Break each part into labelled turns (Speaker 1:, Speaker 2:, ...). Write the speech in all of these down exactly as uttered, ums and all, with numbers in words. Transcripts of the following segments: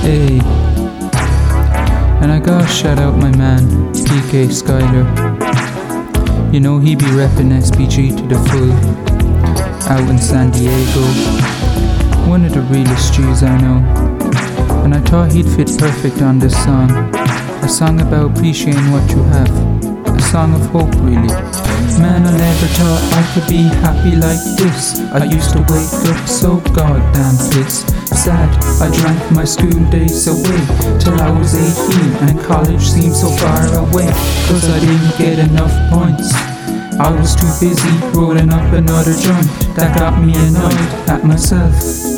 Speaker 1: Hey, and I gotta shout out my man, P K Skyler. You know he be reppin' S P G to the full, out in San Diego. One of the realest G's I know. And I thought he'd fit perfect on this song. A song about appreciating what you have. A song of hope, really. Man, I never thought I could be happy like this. I used to wake up so goddamn pissed. Sad, I drank my school days away till I was eighteen, and college seemed so far away, cause I didn't get enough points. I was too busy rolling up another joint that got me annoyed at myself.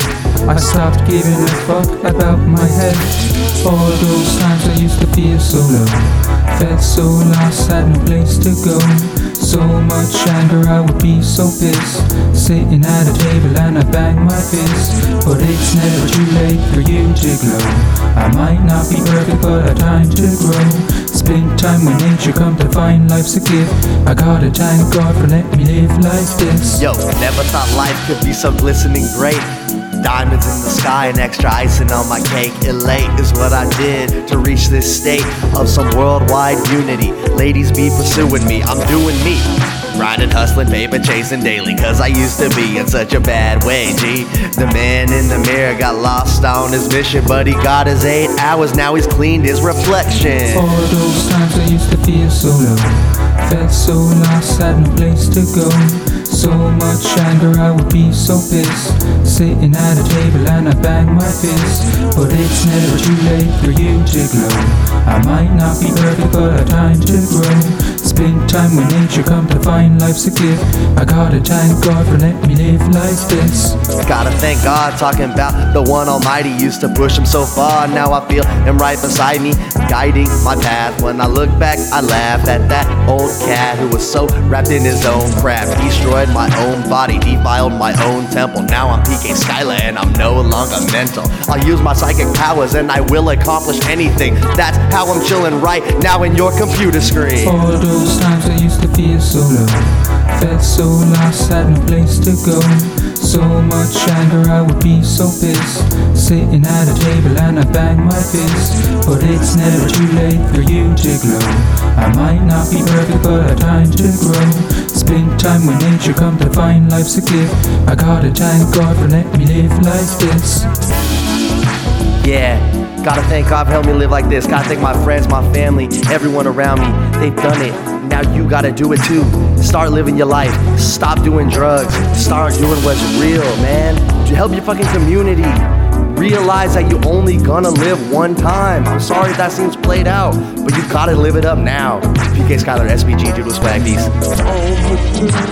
Speaker 1: I stopped giving a fuck about my health. All those times I used to feel so low, felt so lost, had no place to go. So much anger, I would be so pissed, sitting at a table and I bang my fist. But it's never too late for you to glow. I might not be perfect, but I time to grow. Spend time with nature, come to find life's a gift. I gotta thank God for letting me live like this.
Speaker 2: Yo, never thought life could be so glistening great. Diamonds in the sky and extra icing on my cake. Elate is what I did to reach this state of some worldwide unity. Ladies be pursuing me, I'm doing me. Grinding, hustling, paper chasing daily, cause I used to be in such a bad way, G. The man in the mirror got lost on his mission, but he got his eight hours, now he's cleaned his reflection.
Speaker 1: All those times I used to feel so low, felt so lost, had no place to go. So much anger, I would be so pissed, sitting at a table and I bang my fist. But it's never too late for you to glow. I might not be perfect, but I time to grow. Spend time with nature, come to find life's a gift. I gotta thank God for letting me live like this.
Speaker 2: Gotta thank God, talking about the one almighty. Used to push him so far, now I feel him right beside me, guiding my path. When I look back, I laugh at that old cat who was so wrapped in his own crap. Destroyed my own body, defiled my own temple. Now I'm P K Skyler and I'm no longer mental. I'll use my psychic powers and I will accomplish anything. That's how I'm chilling right now in your computer screen.
Speaker 1: All those times I used to feel so low, felt so lost, had no place to go. So much anger, I would be so pissed, sitting at a table and I bang my fist. But it's never too late for you to glow. I might not be perfect, but I time to grow. Spend time with nature, come to find life's a gift. I gotta thank God for letting me live like this.
Speaker 2: Yeah, gotta thank God for helping me live like this. Gotta thank my friends, my family, everyone around me. They've done it. Now you gotta do it too. Start living your life. Stop doing drugs. Start doing what's real, man. To help your fucking community. Realize that you only gonna live one time. I'm sorry if that seems played out, but you gotta live it up now. P K Skyler, S P G, Doodle Swag, peace.